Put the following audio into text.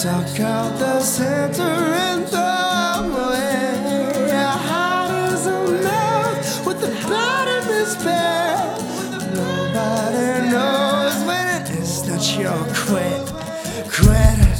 Suck out the center and throw away. Your heart is a mouth with the bottom is bare. Nobody knows when it is that you're quit.